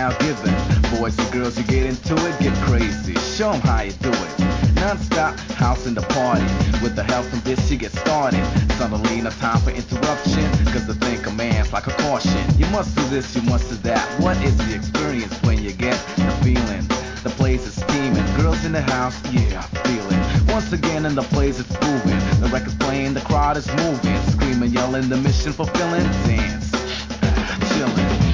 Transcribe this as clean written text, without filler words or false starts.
now giving. Boys and girls, you get into it, get crazy. Show 'em how you do it. Non-stop house in the party. With the help from this, you get started. Suddenly, no time for interruption. Cause the think a man's like a caution. You must do this, you must do that. What is the experience when you get the feeling? The place is steaming. Girls in the house, yeah, I feel it. Once again in the place it's moving. The record's playing, the crowd is moving. Screaming, yelling, the mission fulfilling. Dance, chilling.